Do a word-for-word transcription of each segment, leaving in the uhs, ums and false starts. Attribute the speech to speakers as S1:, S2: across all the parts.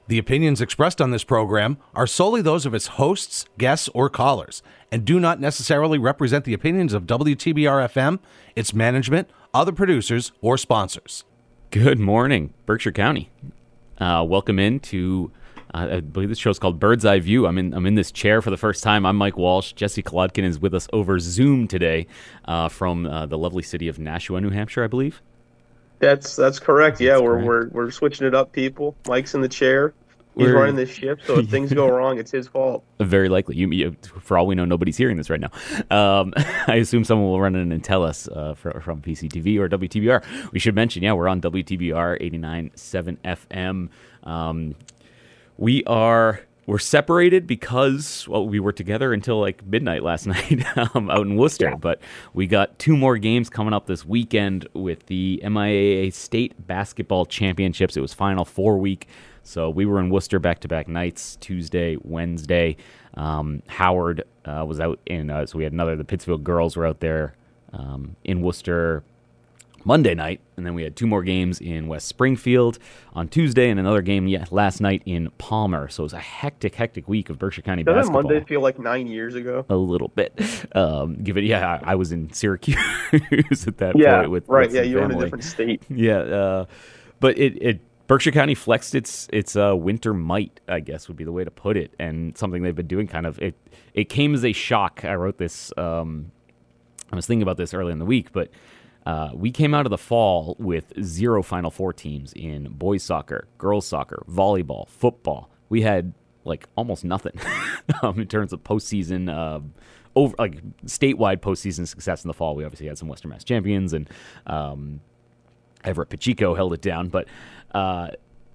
S1: The opinions expressed on this program are solely those of its hosts, guests, or callers, and do not necessarily represent the opinions of W T B R F M, its management, other producers, or sponsors.
S2: Good morning, Berkshire County. Uh, welcome in to, uh, I believe this show is called Bird's Eye View. I'm in I'm in this chair for the first time. I'm Mike Walsh. Jesse Kolodkin is with us over Zoom today uh, from uh, the lovely city of Nashua, New Hampshire, I believe.
S3: That's that's correct. Yeah,
S2: That's
S3: we're
S2: correct.
S3: we're we're switching it up, people. Mike's in the chair. He's
S2: We're-
S3: running this ship, so if things go wrong, it's his fault.
S2: Very likely. You, you, for all we know, nobody's hearing this right now. Um, I assume someone will run in and tell us uh, for, from P C T V or W T B R. We should mention, yeah, we're on W T B R eighty-nine point seven F M. Um, we are we're separated because well, we were together until like midnight last night um, out in Worcester.
S3: Yeah.
S2: But we got two more games coming up this weekend with the M I A A State Basketball Championships. It was Final Four week. So we were in Worcester back-to-back nights, Tuesday, Wednesday. Um, Howard uh, was out in, uh, so we had another, the Pittsfield girls were out there um, in Worcester Monday night. And then we had two more games in West Springfield on Tuesday and another game yeah, last night in Palmer. So it was a hectic, hectic week of Berkshire County
S3: Doesn't
S2: basketball.
S3: Monday feel like nine years ago?
S2: A little bit. Um, give it, yeah, I, I was in Syracuse at that
S3: Yeah,
S2: point. With,
S3: right.
S2: with
S3: Yeah,
S2: some
S3: you're in a
S2: family.
S3: different state.
S2: Yeah, uh, but it, it Berkshire County flexed its its uh, winter might, I guess would be the way to put it, and something they've been doing. Kind of it it came as a shock. I wrote this. Um, I was thinking about this early in the week, but uh, we came out of the fall with zero Final Four teams in boys soccer, girls soccer, volleyball, football. We had like almost nothing um, in terms of postseason. Uh, over like statewide postseason success in the fall. We obviously had some Western Mass champions and. Um, Everett Pacheco held it down, but uh,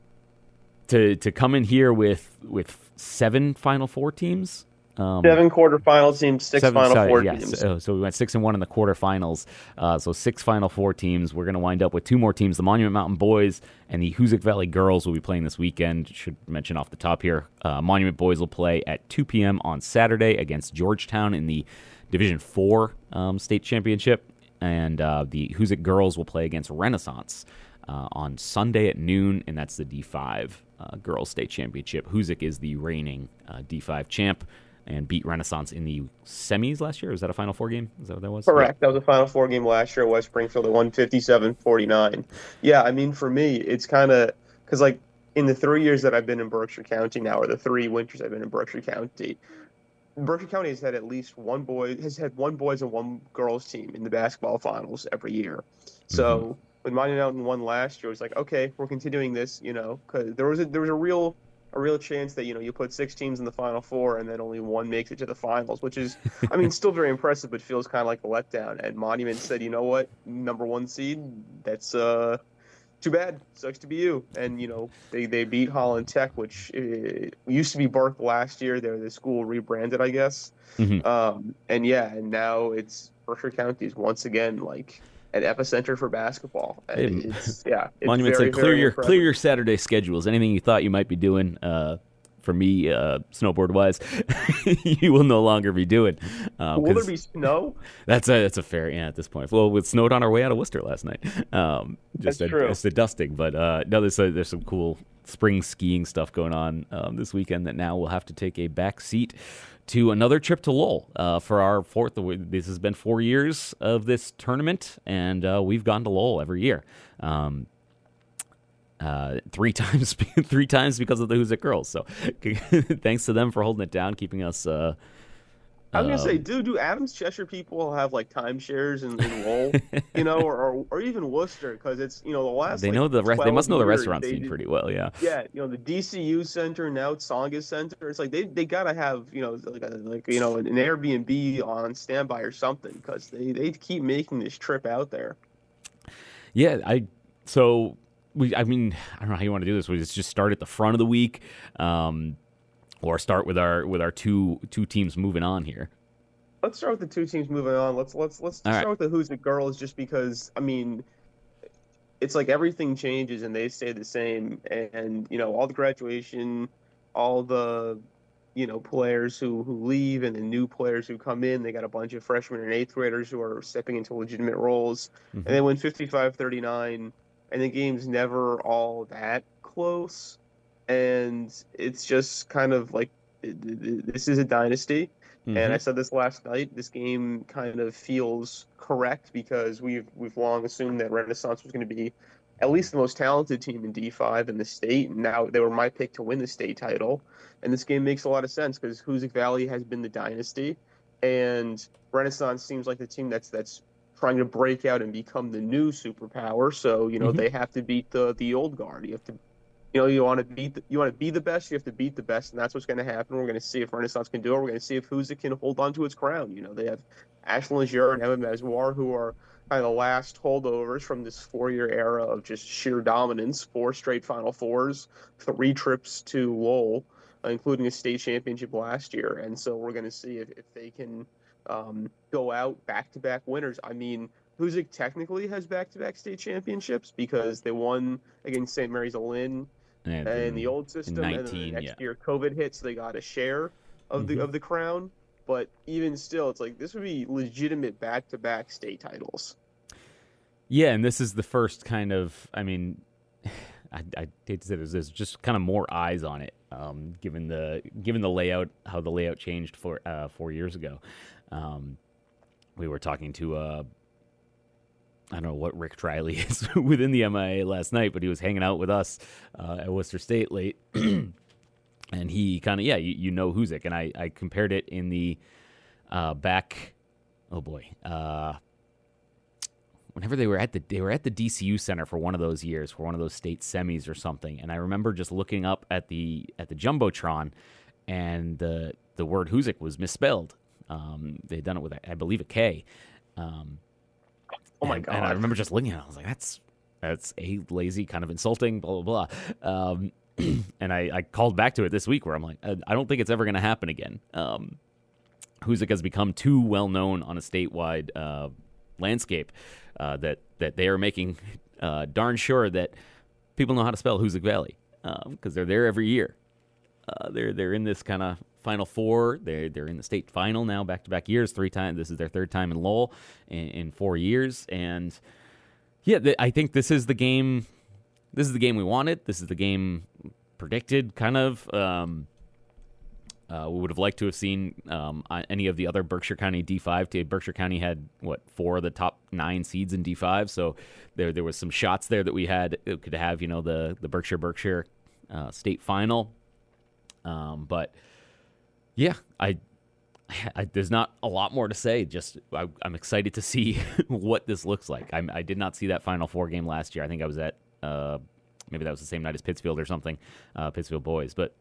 S2: to to come in here with with seven Final Four teams, um,
S3: Seven quarterfinal teams, six
S2: seven-
S3: Final
S2: sorry,
S3: Four
S2: yeah,
S3: teams.
S2: So, so we went six and one in the quarterfinals. Uh, so six Final Four teams. We're going to wind up with two more teams: the Monument Mountain Boys and the Hoosick Valley Girls will be playing this weekend. Should mention off the top here, uh, Monument Boys will play at two p.m. on Saturday against Georgetown in the Division Four um, state championship. And uh, the Hoosick girls will play against Renaissance uh, on Sunday at noon, and that's the D five uh, girls state championship. Hoosick is the reigning uh, D five champ and beat Renaissance in the semis last year. Was that a Final Four game? Is that what that was?
S3: Correct. That was a Final Four game last year at West Springfield. They won fifty-seven forty-nine. Yeah, I mean, for me, it's kind of because, like, in the three years that I've been in Berkshire County now, or the three winters I've been in Berkshire County, Berkshire County has had at least one boy has had one boys and one girls team in the basketball finals every year. So
S2: Mm-hmm.
S3: when Monument Mountain won last year, it was like, okay, we're continuing this, you know, because there was a, there was a real a real chance that you know you put six teams in the Final Four and then only one makes it to the finals, which is, I mean, still very impressive, but feels kind of like a letdown. And Monument said, you know what, number one seed, that's uh. Too bad. Sucks to be you. And, you know, they, they beat Holland Tech, which uh, used to be Burke last year. They're the school rebranded, I guess.
S2: Mhm.
S3: Um, and, yeah, and now it's Berkshire County is once again, like, an epicenter for basketball. And
S2: Hey,
S3: it's, yeah. It's
S2: Monument
S3: very,
S2: said, clear
S3: very
S2: your
S3: impressive.
S2: clear your Saturday schedules. Anything you thought you might be doing uh, for me, uh, snowboard wise, you will no longer be doing. Uh,
S3: Will there
S2: 'cause
S3: be snow?
S2: That's a that's a fair yeah at this point. Well, it snowed on our way out of Worcester last night. Um, just
S3: That's
S2: a,
S3: true.
S2: Just a dusting, but uh, no, there's a, there's some cool spring skiing stuff going on um, this weekend that now we'll have to take a back seat to another trip to Lowell uh, for our fourth. This has been four years of this tournament, and uh, we've gone to Lowell every year. Um, uh, three times, three times because of the Hoosick girls. So, thanks to them for holding it down, keeping us. Uh,
S3: I was gonna say,
S2: um,
S3: dude, do Adams Cheshire people have like timeshares in, in Lowell, you know, or, or or even Worcester? Because it's you know the last
S2: They
S3: like,
S2: know the re- they
S3: twelve
S2: must know the
S3: years,
S2: restaurant
S3: they
S2: scene
S3: did-
S2: pretty well. Yeah.
S3: Yeah, you know the D C U Center now it's Tsongas Center. It's like they they gotta have you know like a, like you know an Airbnb on standby or something because they they keep making this trip out there.
S2: Yeah, I so we I mean, I don't know how you want to do this. We just start at the front of the week, um, or start with our with our two two teams moving on here.
S3: Let's start with the two teams moving on. Let's let's let's
S2: All
S3: start
S2: right.
S3: with the Who's the Girls just because I mean it's like everything changes and they stay the same and you know all the graduation, all the you know players who who leave and the new players who come in. They got a bunch of freshmen and eighth graders who are stepping into legitimate roles,
S2: Mhm.
S3: and they win fifty-five thirty-nine, and the game's never all that close. and it's just kind of like it, it, this is a dynasty.
S2: Mm-hmm.
S3: And I said this last night. This game kind of feels correct because we've we've long assumed that Renaissance was going to be at least the most talented team in D five in the state, and now they were my pick to win the state title. And this game makes a lot of sense because Hoosick Valley has been the dynasty, and Renaissance seems like the team that's that's trying to break out and become the new superpower. So you know
S2: Mm-hmm.
S3: they have to beat the the old guard. You have to you know, you want to beat, the, you want to be the best. You have to beat the best, and that's what's going to happen. We're going to see if Renaissance can do it. We're going to see if Hoosick can hold on to its crown. You know, they have Ashland Legier and Emma Meswar, who are kind of the last holdovers from this four-year era of just sheer dominance. Four straight Final Fours, three trips to Lowell, uh, including a state championship last year. And so we're going to see if, if they can um, go out back-to-back winners. I mean, Hoosick technically has back-to-back state championships because they won against Saint Mary's of Lynn
S2: And
S3: in the old system,
S2: nineteen,
S3: and then the next
S2: yeah.
S3: year COVID hit, so they got a share of
S2: Mm-hmm.
S3: the of the crown. But even still, it's like this would be legitimate back-to-back state titles.
S2: Yeah, and this is the first kind of, I mean, I, I hate to say this, there's just kind of more eyes on it, um, given the given the layout, how the layout changed for uh, four years ago. Um, we were talking to uh, I don't know what Rick Triley is within the M I A last night, but he was hanging out with us uh, at Worcester State late. And he kind of, yeah, you, you know Hoosick. And I, I compared it in the uh, back, oh boy, uh, whenever they were at the, they were at the D C U Center for one of those years, for one of those state semis or something. And I remember just looking up at the, at the Jumbotron, and the, the word Hoosick was misspelled. Um, they'd done it with, I believe, a K. Um,
S3: Oh my
S2: and,
S3: god!
S2: And I remember just looking at it. I was like, "That's that's a lazy, kind of insulting, blah blah blah." Um, and I, I called back to it this week, where I'm like, I, I don't think it's ever going to happen again. Um, Hoosick has become too well known on a statewide uh, landscape uh, that that they are making uh, darn sure that people know how to spell Hoosick Valley because um, they're there every year. Uh, they're they're in this kind of Final Four. They're they're in the state final now, back to back years, three times. This is their third time in Lowell in, in four years, and yeah, th- I think this is the game. This is the game we wanted. This is the game predicted. Kind of. Um, uh, we would have liked to have seen um, any of the other Berkshire County D five. Berkshire County had what four of the top nine seeds in D five, so there there was some shots there that we had it could have. You know, the the Berkshire Berkshire uh, state final, um, but. Yeah, I, I, there's not a lot more to say. Just I, I'm excited to see what this looks like. I'm, I did not see that Final Four game last year. I think I was at uh, maybe that was the same night as Pittsfield or something, uh, Pittsfield boys. But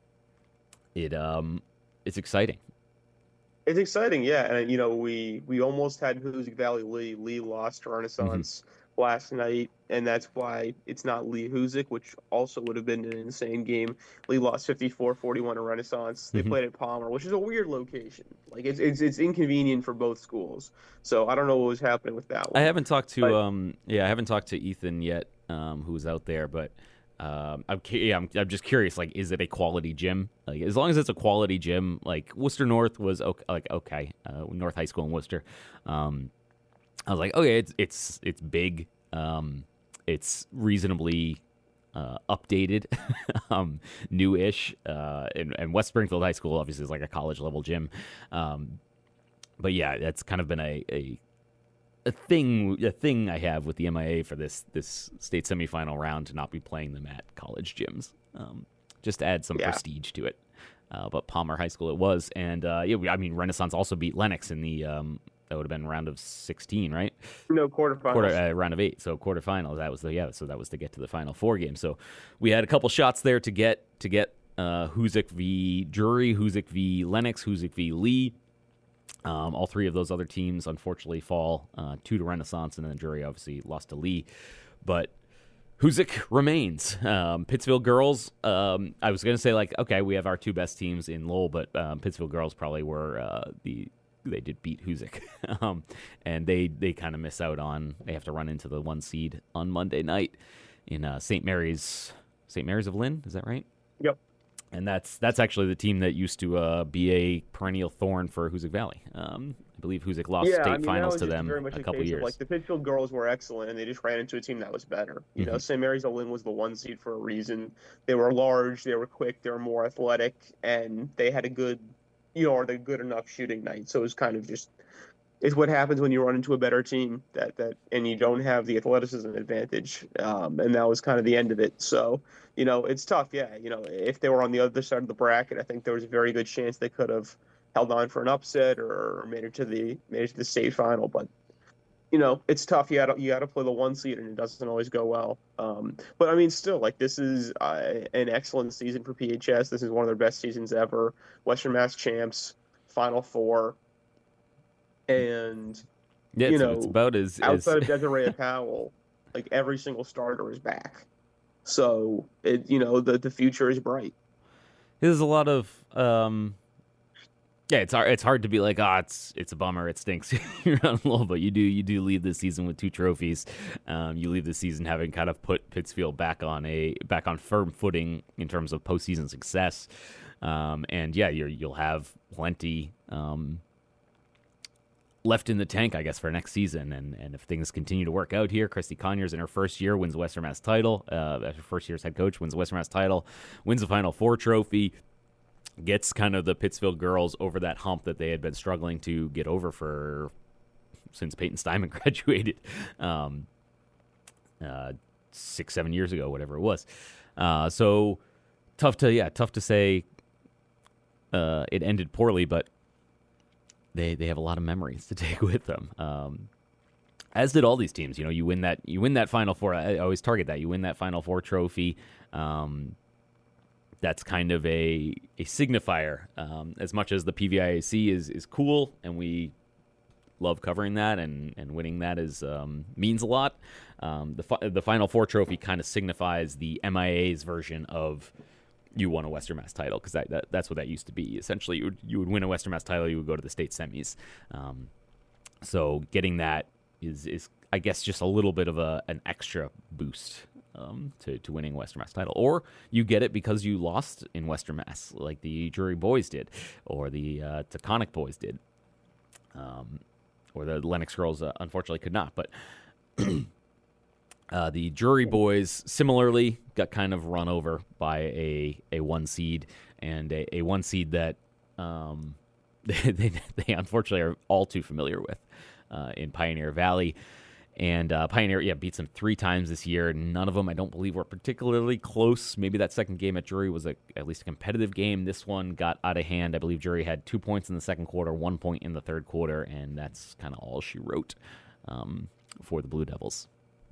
S2: it um, it's exciting.
S3: It's exciting, yeah. And you know, we we almost had Hoosick Valley Lee. Lee lost to Renaissance mm-hmm. last night, and that's why it's not Lee Hoosick, which also would have been an insane game. Lee lost fifty-four forty-one to Renaissance. They mm-hmm. played at Palmer, which is a weird location. Like it's it's it's inconvenient for both schools. So I don't know what was happening with that one.
S2: I haven't talked to
S3: but,
S2: um yeah I haven't talked to Ethan yet, um who's out there, but. Um, I'm, yeah, I'm, I'm just curious. Like, is it a quality gym? Like, as long as it's a quality gym, like Worcester North was okay, like okay, uh, North High School in Worcester. Um, I was like, okay, it's it's it's big. Um, it's reasonably uh, updated, um, new-ish. Uh, and, and West Springfield High School obviously is like a college level gym. Um, but yeah, that's kind of been a, a A thing, a thing I have with the M I A for this this state semifinal round to not be playing them at college gyms, um, just to add some
S3: yeah. prestige
S2: to it. Uh, but Palmer High School it was, and uh, yeah, we, I mean Renaissance also beat Lennox in the um, that would have been round of sixteen, right?
S3: No quarterfinals,
S2: Quarter, uh, round of eight, so quarterfinals. That was the yeah, so that was to get to the Final Four game. So we had a couple shots there to get to get uh, Hoosick v. Drury, Hoosick v. Lennox, Hoosick v. Lee. Um, all three of those other teams, unfortunately, fall uh, two to Renaissance, and then Drury obviously lost to Lee. But Hoosick remains. Um, Pittsfield girls, um, I was going to say, like, okay, we have our two best teams in Lowell, but um, Pittsfield girls probably were uh, the they did beat Hoosick. um, and they, they kind of miss out on, they have to run into the one seed on Monday night in uh, Saint Mary's, Saint Mary's of Lynn, is that right?
S3: Yep.
S2: And that's that's actually the team that used to uh, be a perennial thorn for Hoosick Valley. Um, I believe Huzik lost
S3: Yeah,
S2: state
S3: I mean, that
S2: finals
S3: was
S2: to
S3: just
S2: them
S3: very much
S2: a
S3: a
S2: couple
S3: case of
S2: years.
S3: like the Pittsfield girls were excellent, and they just ran into a team that was better. You know,
S2: Mhm.
S3: Saint Mary's Olin was the one seed for a reason. They were large, they were quick, they were more athletic, and they had a good, you know, or the good enough shooting night. So it was kind of just it's what happens when you run into a better team that that and you don't have the athleticism advantage. Um, and that was kind of the end of it. So, you know, it's tough. Yeah, you know, if they were on the other side of the bracket, I think there was a very good chance they could have held on for an upset or made it to the made it to the state final. But you know, it's tough. You got to you got to play the one seed, and it doesn't always go well. Um, but I mean, still, like this is uh, an excellent season for P H S. This is one of their best seasons ever. Western Mass champs, Final Four, and
S2: Yeah,
S3: you
S2: it's, it's
S3: know,
S2: about as, as
S3: outside of Desiree Powell, like every single starter is back. So it, you know, the the future is bright.
S2: there's a lot of um, yeah, it's hard. It's hard to be like, ah, oh, it's it's a bummer. It stinks. You're on low, but you do you do leave this season with two trophies. Um, you leave the season having kind of put Pittsfield back on a back on firm footing in terms of postseason success. Um, and yeah, you're, you'll have plenty um, left in the tank, I guess, for next season. And and if things continue to work out here, Christy Conyers in her first year wins the Western Mass title. Uh, her first year as head coach wins the Western Mass title, wins the Final Four trophy. Gets kind of the Pittsfield girls over that hump that they had been struggling to get over for since Peyton Steinman graduated um, uh, six, seven years ago, whatever it was. Uh, so tough to, yeah, tough to say uh, it ended poorly, but they they have a lot of memories to take with them. Um, as did all these teams. You know, you win that you win that Final Four. I always target that. You win that Final Four trophy. Um, That's kind of a a signifier. Um, as much as the P V I A C is is cool, and we love covering that, and, and winning that is um, means a lot. Um, the fi- the Final Four trophy kind of signifies the M I A's version of you won a Western Mass title, because that, that that's what that used to be. Essentially, you would you would win a Western Mass title, you would go to the state semis. Um, so getting that is is I guess just a little bit of a an extra boost. Um, to, to winning Western Mass title, or you get it because you lost in Western Mass, like the Drury boys did, or the uh, Taconic boys did, um, or the Lennox girls uh, unfortunately could not. But uh, the Drury boys similarly got kind of run over by a, a one seed, and a, a one seed that um, they, they they unfortunately are all too familiar with uh, in Pioneer Valley. And uh, Pioneer, yeah, beats them three times this year. None of them, I don't believe, were particularly close. Maybe that second game at Drury was a, at least a competitive game. This one got out of hand. I believe Drury had two points in the second quarter, one point in the third quarter, and that's kind of all she wrote um, for the Blue Devils.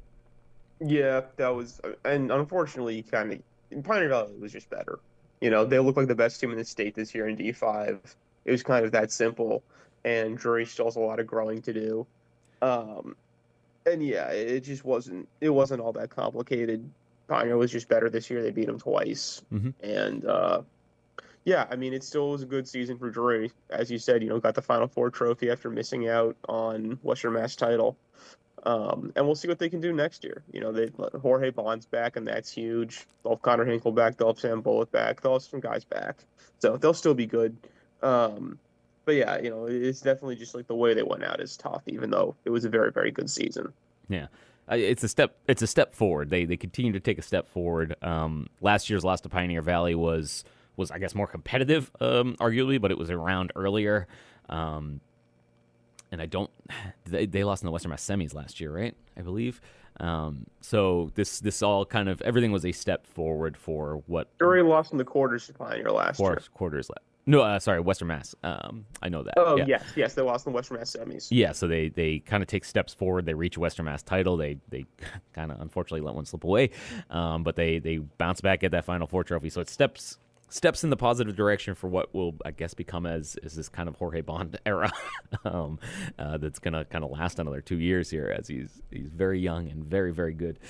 S3: Yeah, that was, and unfortunately, kind of Pioneer Valley was just better. You know, they look like the best team in the state this year in D five. It was kind of that simple, and Drury still has a lot of growing to do. Um, And yeah, it just wasn't it wasn't all that complicated. Pioneer was just better this year. They beat them twice.
S2: Mm-hmm.
S3: And uh, yeah, I mean, it still was a good season for Drury. As you said, you know, got the Final Four trophy after missing out on Western Mass title. Um, and we'll see what they can do next year. You know, they Jorge Bond's back, and that's huge. They'll have Connor Hinkle back. They'll have Sam Bullitt back. They'll have some guys back. So they'll still be good. Um, But yeah, you know, it's definitely just like the way they went out is tough, even though it was a very, very good season.
S2: Yeah, it's a step. It's a step forward. They they continue to take a step forward. Um, last year's loss to Pioneer Valley was was I guess more competitive, um, arguably, but it was around earlier. Um, and I don't. They, they lost in the Western Mass semis last year, right? I believe. Um, so this this all kind of everything was a step forward for what
S3: Drury lost in the quarters to Pioneer last
S2: four
S3: year.
S2: quarters left. No, uh, sorry, Western Mass. Um, I know that.
S3: Oh,
S2: yeah.
S3: yes, yes, they lost in the Western Mass semis.
S2: Yeah, so they, they kind of take steps forward. They reach a Western Mass title. They they kind of unfortunately let one slip away, um, but they, they bounce back at that Final Four trophy. So it steps steps in the positive direction for what will, I guess, become as, as this kind of Jorge Bond era um, uh, that's going to kind of last another two years here, as he's he's very young and very, very good.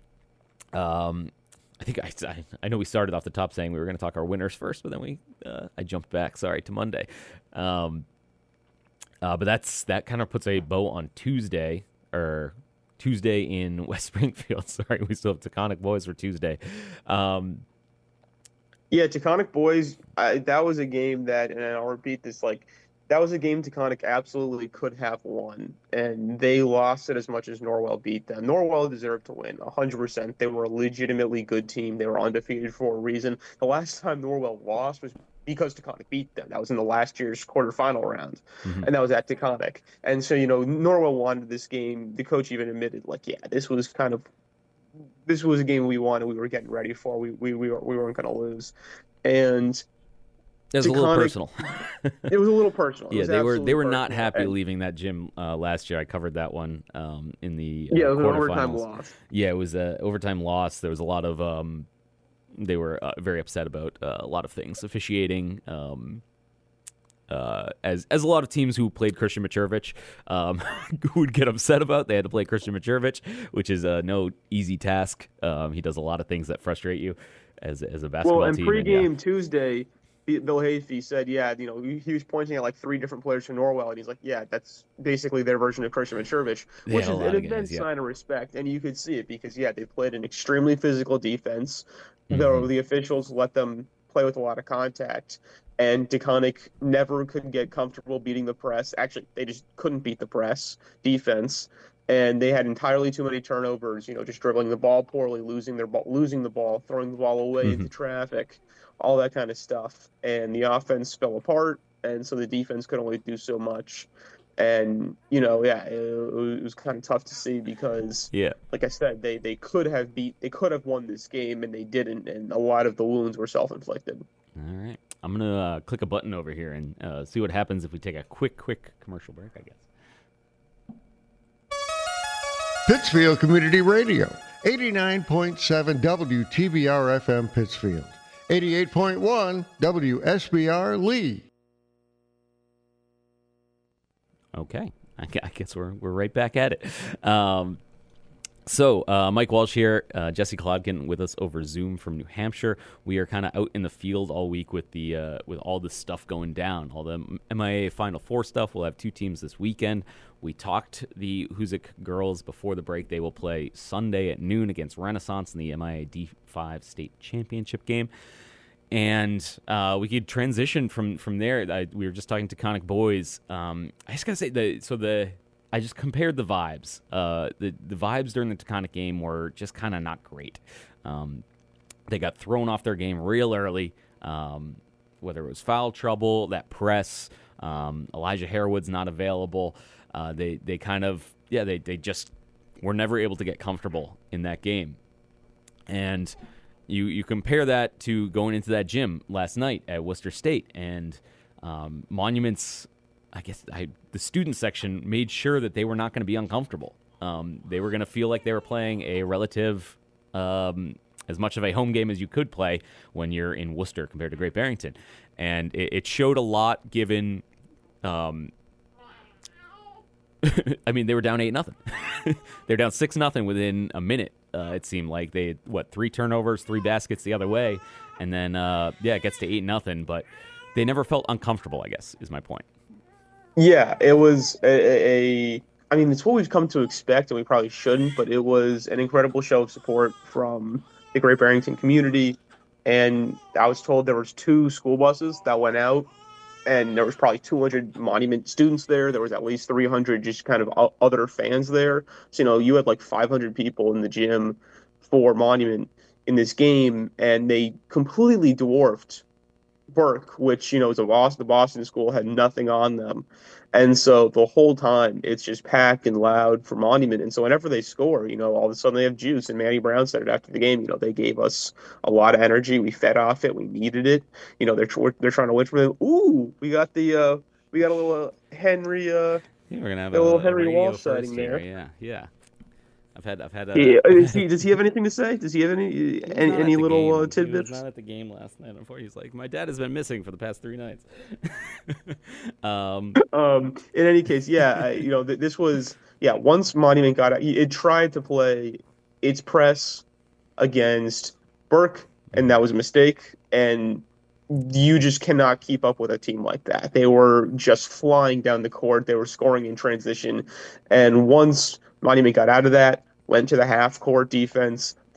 S2: Um. I think I, I know we started off the top saying we were going to talk our winners first, but then we uh, I jumped back. Sorry to Monday, um, uh, but that's that kind of puts a bow on Tuesday or Tuesday in West Springfield. Sorry, we still have Taconic boys for Tuesday. Um,
S3: yeah, Taconic boys. I, that was a game that, and I'll repeat this: like that was a game Taconic absolutely could have won, and they lost it as much as Norwell beat them. Norwell deserved to win, one hundred percent. They were a legitimately good team. They were undefeated for a reason. The last time Norwell lost was because Taconic beat them. That was in the last year's quarterfinal round,
S2: Mm-hmm.
S3: and that was at Taconic. And so, you know, Norwell wanted this game. The coach even admitted, like, yeah, this was kind of this was a game we wanted. We were getting ready for. We we we, were, we weren't going to lose, and
S2: It was a little
S3: Taconic-
S2: personal.
S3: it was a little personal. It
S2: Yeah,
S3: was
S2: they were
S3: absolutely
S2: they were not
S3: personal.
S2: happy
S3: And-
S2: leaving that gym uh, last year. I covered that one um, in the uh,
S3: Yeah, it was an overtime
S2: quarterfinals.
S3: loss.
S2: Yeah, it was a overtime loss. There was a lot of um, they were uh, very upset about uh, a lot of things, officiating. Um, uh, as as a lot of teams who played Christian Mitrovic um, would get upset about, they had to play Christian Mitrovic, which is uh, no easy task. Um, he does a lot of things that frustrate you as as a basketball
S3: Well, and
S2: team.
S3: pregame
S2: and, yeah.
S3: Tuesday, Bill Hayfie said, yeah, you know, he, he was pointing at like three different players from Norwell, and he's like, yeah, that's basically their version of Christian Mitrovic,
S2: They
S3: which
S2: had
S3: is
S2: a lot
S3: an
S2: of
S3: immense
S2: guys, yeah.
S3: sign of respect, and you could see it because, yeah, they played an extremely physical defense,
S2: Mm-hmm.
S3: though the officials let them play with a lot of contact, and Taconic never could get comfortable beating the press. Actually, they just couldn't beat the press defense. And they had entirely too many turnovers, you know, just dribbling the ball poorly, losing their ball, losing the ball, throwing the ball away into traffic, all that kind of stuff. And the offense fell apart, and so the defense could only do so much. And you know, yeah, it, it was kind of tough to see because,
S2: Yeah.
S3: like I said, they they could have beat, they could have won this game, and they didn't. And a lot of the wounds were self-inflicted.
S2: All right. I'm going to uh, click a button over here and uh, see what happens if we take a quick, quick commercial break, I guess.
S4: Pittsfield Community Radio, eighty-nine point seven W T B R F M Pittsfield, eighty-eight point one W S B R Lee.
S2: Okay. I gu- I guess we're we're right back at it. Um, so, uh, Mike Walsh here, uh, Jesse Klodkin with us over Zoom from New Hampshire. We are kind of out in the field all week with the uh, with all this stuff going down, all the M I A Final Four stuff. We'll have two teams this weekend. We talked the Huzik girls before the break. They will play Sunday at noon against Renaissance in the M I A D five state championship game. And uh, we could transition from from there. I, we were just talking to Taconic boys. Um, I just gotta say the so the I just compared the vibes. Uh, the the vibes during the Taconic game were just kind of not great. Um, they got thrown off their game real early. Um, whether it was foul trouble, that press, um, Elijah Harewood's not available. Uh, they they kind of yeah they they just were never able to get comfortable in that game, and. You you compare that to going into that gym last night at Worcester State, and um, Monuments, I guess I, the student section made sure that they were not going to be uncomfortable. Um, they were going to feel like they were playing a relative, um, as much of a home game as you could play when you're in Worcester compared to Great Barrington. And it, it showed a lot given, um, I mean, they were down eight nothing. They're down six nothing within a minute. Uh, it seemed like they had, what, three turnovers, three baskets the other way, and then uh, yeah, it gets to eight nothing. But they never felt uncomfortable, I guess, is my point.
S3: Yeah, it was a, a I mean, it's what we've come to expect, and we probably shouldn't, but it was an incredible show of support from the Great Barrington community. And I was told there was two school buses that went out, and there was probably two hundred Monument students there. There was at least three hundred just kind of o- other fans there. So, you know, you had like five hundred people in the gym for Monument in this game, and they completely dwarfed Burke, which, you know, is a Boston, the Boston school, had nothing on them. And so the whole time it's just packed and loud for Monument. And so whenever they score, you know, all of a sudden they have juice. And Manny Brown said it after the game, you know, they gave us a lot of energy. We fed off it. We needed it. You know, they're they're trying to win from them. Ooh, we got the uh, we got a little uh, Henry. Uh,
S2: Yeah, we're gonna have
S3: a
S2: a,
S3: little
S2: a
S3: Henry
S2: radio
S3: Walsh
S2: first
S3: sighting
S2: here.
S3: there.
S2: Yeah, yeah. I've had I've had a.
S3: yeah, is he, does he have anything to say? Does he have any
S2: He was
S3: any,
S2: not
S3: any
S2: at the
S3: little
S2: game.
S3: uh,
S2: He
S3: tidbits?
S2: was not at the game last night. Unfortunately, he's like, my dad has been missing for the past three nights. um,
S3: Um, in any case, yeah, I, you know, th- this was, yeah, once Monument got out, it tried to play its press against Burke, and that was a mistake. And you just cannot keep up with a team like that. They were just flying down the court. They were scoring in transition. And once Monument got out of that, went to the half court defense,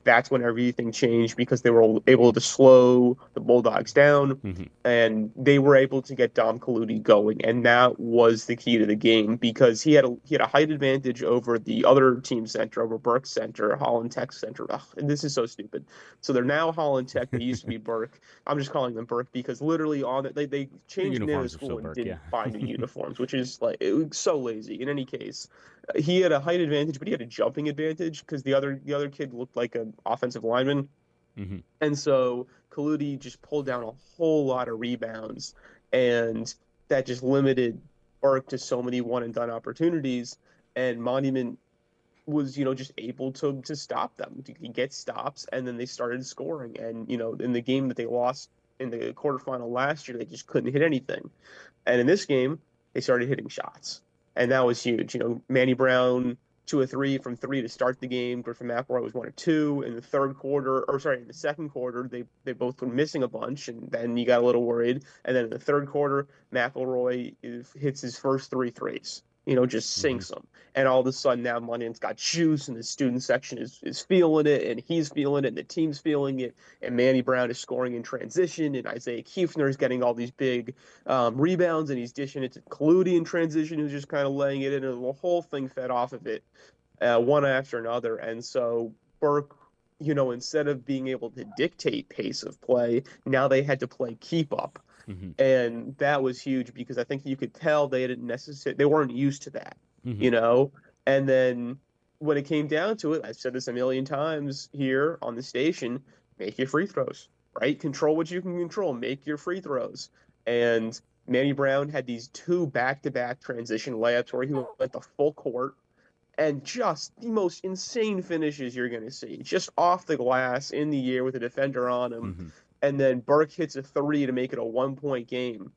S3: that's when everything changed because they were able to slow the Bulldogs down,
S2: Mm-hmm.
S3: and they were able to get Dom Kaludi going, and that was the key to the game because he had a he had a height advantage over the other team center, over Burke Center, Holland Tech Center. Ugh, and this is so stupid. So they're now Holland Tech. They used to be Burke. I'm just calling them Burke because literally on it they they changed the name of the school
S2: so
S3: and
S2: Burke,
S3: didn't
S2: yeah.
S3: buy new uniforms, which is like it was so lazy. In any case, he had a height advantage, but he had a jumping advantage because the other the other kid looked like an offensive lineman.
S2: Mm-hmm.
S3: And so Kaludi just pulled down a whole lot of rebounds, and that just limited Burke to so many one and done opportunities. And Monument was, you know, just able to to stop them, to get stops, and then they started scoring. And you know, in the game that they lost in the quarterfinal last year, they just couldn't hit anything. And in this game, they started hitting shots, and that was huge. You know, Manny Brown two or three from three to start the game. Griffin McElroy was one or two in the third quarter, or sorry, in the second quarter. They they both were missing a bunch, and then you got a little worried. And then in the third quarter, McElroy is, hits his first three threes. You know, just sinks
S2: Mm-hmm.
S3: them. And all of a sudden now Monument's got juice, and the student section is, is feeling it, and he's feeling it, and the team's feeling it. And Manny Brown is scoring in transition, and Isaiah Kiefner is getting all these big um, rebounds, and he's dishing it to Kaludi in transition, who's just kind of laying it in, and the whole thing fed off of it, uh, one after another. And so Burke, you know, instead of being able to dictate pace of play, now they had to play keep up.
S2: Mm-hmm.
S3: And that was huge because I think you could tell they didn't necessarily, they weren't used to that,
S2: Mm-hmm.
S3: you know? And then when it came down to it, I've said this a million times here on the station, make your free throws, right? Control what you can control, make your free throws. And Manny Brown had these two back-to-back transition layups where he went the full court, and just the most insane finishes you're going to see, just off the glass in the air with a defender on him.
S2: Mm-hmm.
S3: And then Burke hits a three to make it a one-point game.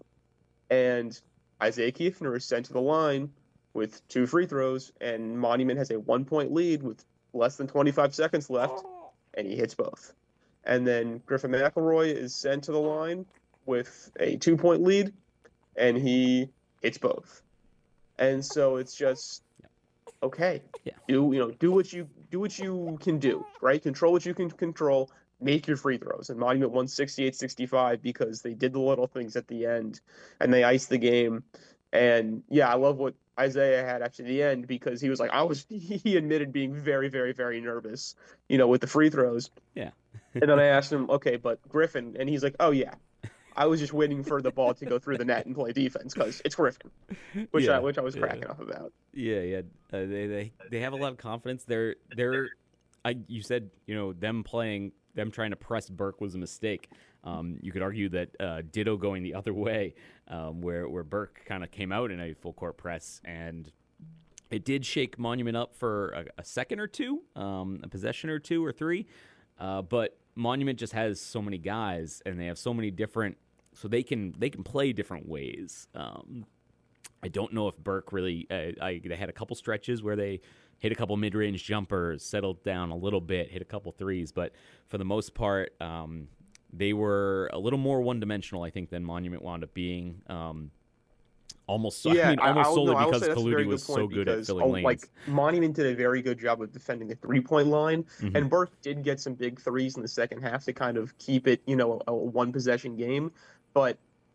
S3: And Isaiah Kiefner is sent to the line with two free throws, and Monument has a one-point lead with less than twenty-five seconds left, and he hits both. And then Griffin McElroy is sent to the line with a two-point lead, and he hits both. And so it's just, okay,
S2: Yeah.
S3: do you know do what you do what you can do, right? Control what you can control. Make your free throws. And Monument won sixty-eight sixty-five because they did the little things at the end, and they iced the game. And yeah, I love what Isaiah had after the end because he was like, I was, he admitted being very, very, very nervous, you know, with the free throws.
S2: Yeah.
S3: And then I asked him, okay, but Griffin, and he's like, oh yeah, I was just waiting for the ball to go through the net and play defense because it's Griffin, which
S2: Yeah,
S3: I which I was
S2: yeah.
S3: cracking up about.
S2: Yeah, yeah. Uh, they they they have a lot of confidence. They're they're. I you said you know them playing them trying to press Burke was a mistake. Um, you could argue that uh, ditto going the other way, um, where where Burke kind of came out in a full court press, and it did shake Monument up for a, a second or two, um, a possession or two or three. Uh, but Monument just has so many guys, and they have so many different, so they can they can play different ways. Um, I don't know if Burke really. Uh, I they had a couple stretches where they hit a couple mid-range jumpers, settled down a little bit, hit a couple threes, but for the most part, um, they were a little more one-dimensional, I think, than Monument wound up being. Um, almost,
S3: Yeah,
S2: I mean, almost
S3: I, I,
S2: solely
S3: no, I will
S2: because
S3: say that's a very
S2: Kaludi was
S3: good
S2: so
S3: point
S2: good at
S3: because,
S2: filling
S3: oh,
S2: lanes.
S3: like Monument did a very good job of defending the three-point line,
S2: Mhm.
S3: and Burke did get some big threes in the second half to kind of keep it, you know, a, a one-possession game. But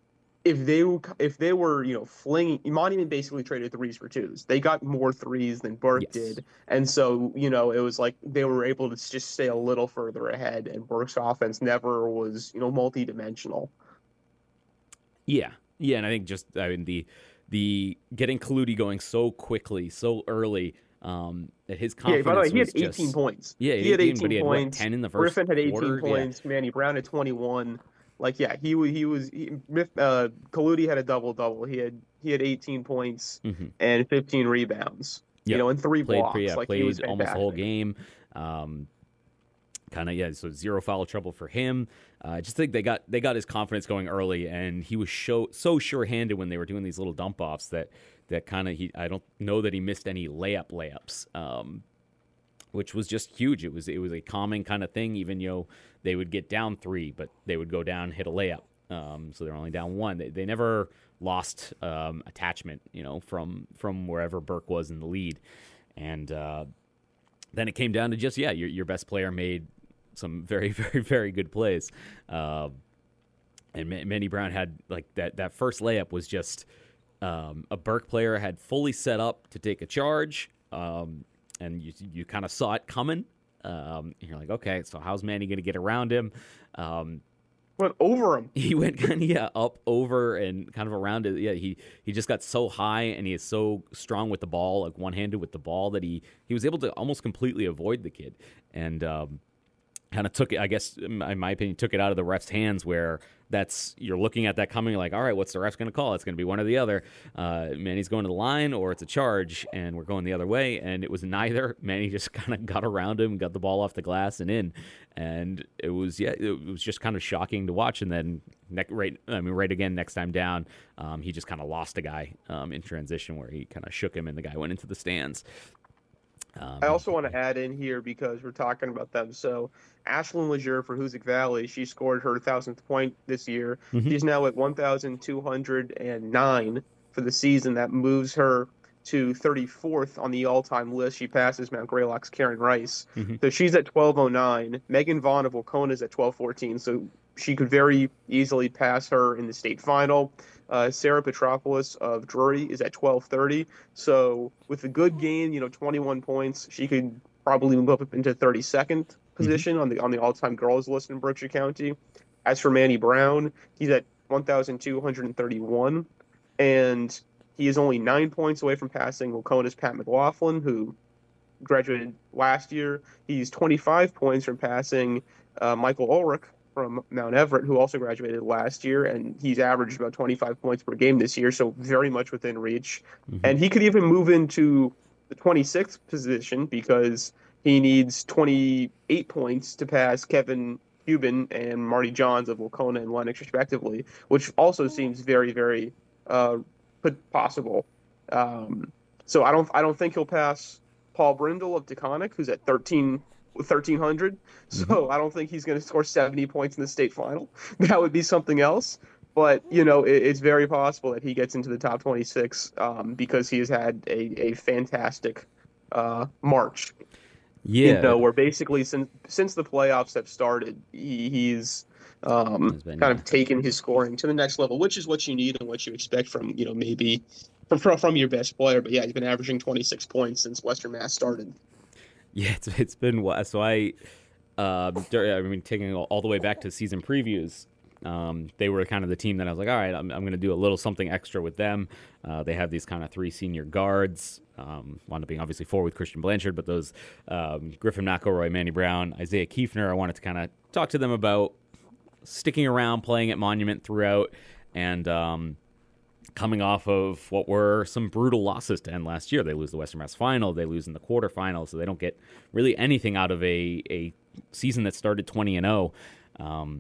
S3: if they were, if they were, you know, flinging, Monument basically traded threes for twos. They got more threes than Burke
S2: Yes.
S3: did, and so you know it was like they were able to just stay a little further ahead, and Burke's offense never was, you know, multi-dimensional.
S2: Yeah, yeah, and I think just I mean the the getting Kaludi going so quickly, so early, um, that his
S3: Yeah,
S2: confidence
S3: by the way, he had
S2: was
S3: eighteen
S2: just,
S3: points.
S2: Yeah,
S3: he had eighteen
S2: but he had, what,
S3: points.
S2: ten in the first
S3: Griffin had eighteen
S2: quarter? Yeah.
S3: points. Manny Brown had twenty-one. Like, yeah, he wa- he was. He, uh, Kaludi had a double double. He had he had eighteen points
S2: Mhm.
S3: and fifteen rebounds.
S2: Yep.
S3: You know, and three
S2: Played,
S3: blocks.
S2: yeah,
S3: like
S2: played
S3: he was
S2: almost the whole
S3: fantastic.
S2: game. Um, kind of yeah, so zero foul trouble for him. Uh, I just think they got they got his confidence going early, and he was so so sure-handed when they were doing these little dump offs that that kind of he I don't know that he missed any layup layups. Um, which was just huge. It was it was a calming kind of thing. Even you know they would get down three, but they would go down, hit a layup. Um, so they're only down one. They, they never lost um, attachment, you know, from from wherever Burke was in the lead. And uh, then it came down to just yeah, your your best player made some very, very, very good plays. Uh, and M- Manny Brown had like that. That first layup was just um, a Burke player had fully set up to take a charge, um, and you you kind of saw it coming. Um, and you're like, okay, so how's Manny going to get around him? Um,
S3: Went over him.
S2: He went kind of yeah up over and kind of around it. Yeah, he he just got so high and he is so strong with the ball, like one handed with the ball, that he he was able to almost completely avoid the kid and um, kind of took it. I guess in my opinion, took it out of the ref's hands. Where that's you're looking at that coming, like, all right, what's the ref going to call? It's going to be one or the other. Uh, Manny's going to the line or it's a charge, and we're going the other way. And it was neither. Manny just kind of got around him, got the ball off the glass and in. And it was yeah, it was just kind of shocking to watch. And then ne- right, I mean, right again next time down, um, he just kind of lost a guy um, in transition where he kind of shook him and the guy went into the stands. Um,
S3: I also want to add in here because we're talking about them. So Ashlyn Leger for Hoosick Valley, she scored her thousandth point this year.
S2: Mm-hmm.
S3: She's now at one thousand two hundred nine for the season. That moves her to thirty-fourth on the all-time list. She passes Mount Greylock's Karen Rice.
S2: Mm-hmm.
S3: So she's at twelve oh nine. Megan Vaughn of Wacona is at twelve fourteen. So she could very easily pass her in the state final. Uh, Sarah Petropoulos of Drury is at twelve thirty. So with a good game, you know, twenty-one points, she could probably move up into thirty-second position mm-hmm. on the on the all-time girls list in Berkshire County. As for Manny Brown, he's at one thousand two hundred thirty-one, and he is only nine points away from passing Wacona's Pat McLaughlin, who graduated last year. He's twenty-five points from passing uh, Michael Ulrich from Mount Everett, who also graduated last year, and he's averaged about twenty-five points per game this year, so very much within reach. Mm-hmm. And he could even move into the twenty-sixth position because he needs twenty-eight points to pass Kevin Cuban and Marty Johns of Wacona and Lennox, respectively, which also seems very, very uh, possible. Um, so I don't, I don't think he'll pass Paul Brindle of Taconic, who's at thirteen. thirteen hundred, so mm-hmm. I don't think he's going to score seventy points in the state final. That would be something else, but you know it, it's very possible that he gets into the top twenty-six um, because he has had a, a fantastic uh, March.
S2: Yeah,
S3: you know, where basically since since the playoffs have started, he, he's um, kind of taken his scoring to the next level, which is what you need and what you expect from you know maybe from from your best player. But yeah, he's been averaging twenty-six points since Western Mass started.
S2: Yeah, it's it's been so I, uh, I mean, taking all, all the way back to season previews, um, they were kind of the team that I was like, all right, I'm I'm going to do a little something extra with them. Uh, they have these kind of three senior guards, um, wound up being obviously four with Christian Blanchard, but those um, Griffin McElroy, Manny Brown, Isaiah Kiefner, I wanted to kind of talk to them about sticking around, playing at Monument throughout, and um, coming off of what were some brutal losses to end last year. They lose the Western Mass Final, they lose in the quarterfinals, so they don't get really anything out of a, a season that started twenty and oh. Um,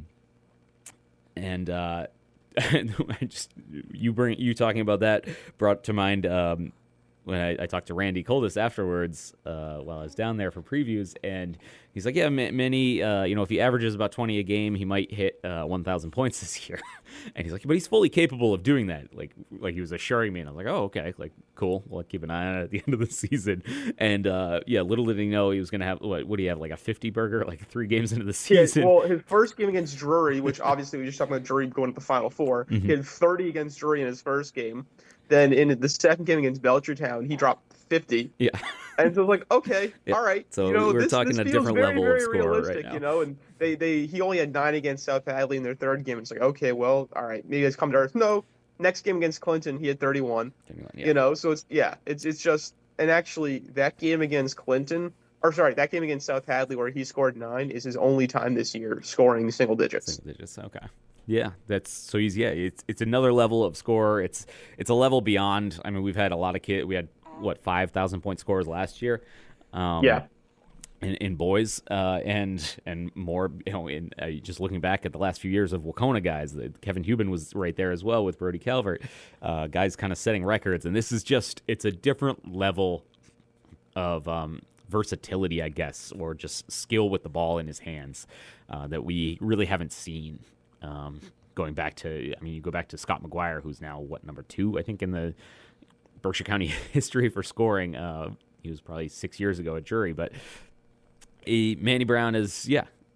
S2: and uh, just you bring you talking about that brought to mind um, when I, I talked to Randy Coldis afterwards uh, while I was down there for previews, and he's like, yeah, Manny, uh, you know, if he averages about twenty a game, he might hit uh, one thousand points this year. And he's like, but he's fully capable of doing that. Like, like he was assuring me, and I was like, oh, okay, like, cool. We'll keep an eye on it at the end of the season. And uh, yeah, little did he know he was going to have, what, what do you have, like a fifty burger, like three games into the season?
S3: Yeah, well, his first game against Drury, which obviously we just talked about Drury going to the Final Four, mm-hmm. he had thirty against Drury in his first game. Then in the second game against Belchertown, he dropped fifty.
S2: Yeah.
S3: And so like, okay, yeah. all right.
S2: So
S3: you know,
S2: we're
S3: this,
S2: talking
S3: this
S2: a different
S3: very,
S2: level
S3: very
S2: of score
S3: realistic,
S2: right now.
S3: You know, and they, they he only had nine against South Hadley in their third game. It's like, okay, well, all right, maybe it's come to earth. No, next game against Clinton, he had thirty-one. thirty-one yeah. You know, so it's yeah, it's it's just and actually that game against Clinton, or sorry, that game against South Hadley where he scored nine is his only time this year scoring single digits.
S2: Single digits, okay. Yeah, that's so he's yeah, it's it's another level of score. It's it's a level beyond. I mean, we've had a lot of kids. We had what five thousand point scores last year. Um,
S3: yeah.
S2: In, in boys uh, and and more, you know, in uh, just looking back at the last few years of Wacona guys, the, Kevin Hubin was right there as well with Brody Calvert, uh, guys kind of setting records, and this is just it's a different level of um, versatility, I guess, or just skill with the ball in his hands uh, that we really haven't seen. Um, going back to, I mean, you go back to Scott McGuire, who's now what number two, I think, in the Berkshire County history for scoring. Uh, he was probably six years ago at Drury, but he, Manny Brown is, yeah,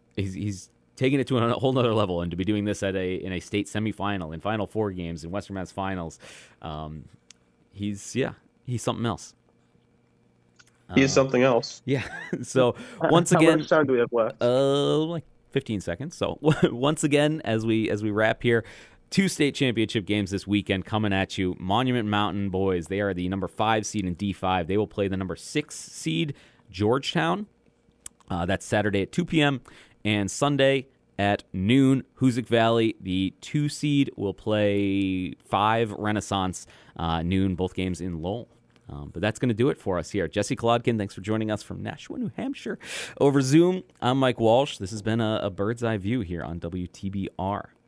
S2: he's he's taking it to a whole nother level, and to be doing this at a in a state semifinal, in Final Four games, in Western Mass finals, um, he's yeah, he's something else.
S3: He is something else.
S2: Yeah. So once
S3: How
S2: again,
S3: much time do we have left?
S2: uh, like fifteen seconds. So once again, as we as we wrap here, two state championship games this weekend coming at you. Monument Mountain boys, they are the number five seed in D five. They will play the number six seed Georgetown. Uh, that's Saturday at two p.m. and Sunday at noon. Hoosick Valley, the two seed, will play five Renaissance uh, noon. Both games in Lowell. Um, but that's going to do it for us here. Jesse Kolodkin, thanks for joining us from Nashua, New Hampshire, over Zoom. I'm Mike Walsh. This has been a, a bird's eye view here on W T B R.